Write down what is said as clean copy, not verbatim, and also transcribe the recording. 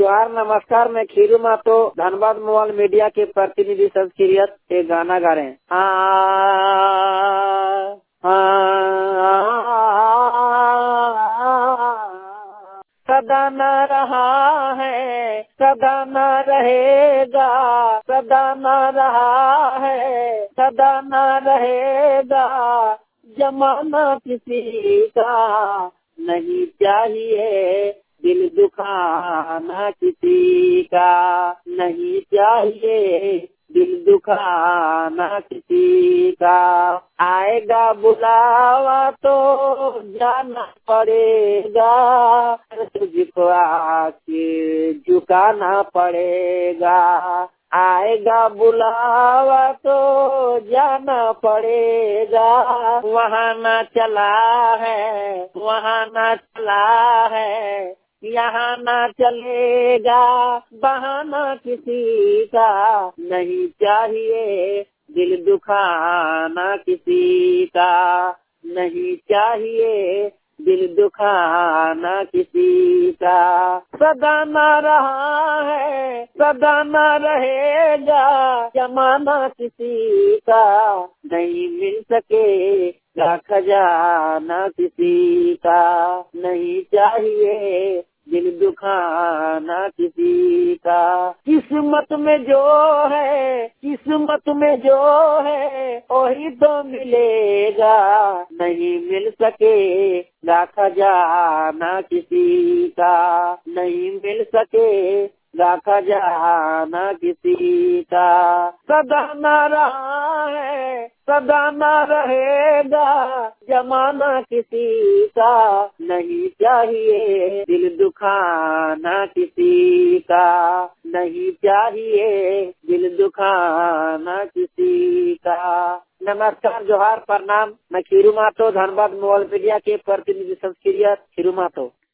जोहार नमस्कार। मैं खीरू मातो धनबाद मोबाइल मीडिया के प्रतिनिधि संस्कृत एक गाना गा रहे हैं। सदा न रहा है, सदा न रहेगा, सदा न रहा है, सदा न रहेगा। जमाना किसी का नहीं चाहिए, दिल दुखाना किसी का नहीं चाहिए, दिल दुखाना किसी का। आएगा बुलावा तो जाना पड़ेगा, तुझको आके झुकाना पड़ेगा। आएगा बुलावा तो जाना पड़ेगा। वहाँ ना चला है, वहाँ ना चला है, यहाँ ना चलेगा। बहाना किसी का नहीं चाहिए, दिल दुखाना किसी का नहीं चाहिए, दिल दुखाना किसी का। सदा न रहा है, सदा न रहेगा, जमाना किसी का नहीं मिल सकेगा, खजाना किसी का नहीं चाहिए, दिल दुखाना किसी का। किस्मत में जो है, किस्मत में जो है, वही तो मिलेगा, नहीं मिल सकेगा, खजाना किसी का नहीं मिल सकेगा, खजाना किसी का। सदा न रहा है, सदा न रहेगा, जमाना किसी का नहीं चाहिए, दिल दुखाना किसी का नहीं चाहिए, दिल दुखाना किसी का। नमस्कार, जोहार, प्रणाम। मैं खीरू मातो धनबाद मोबाइल मीडिया के प्रतिनिधि संस्कृत खीरू मातो।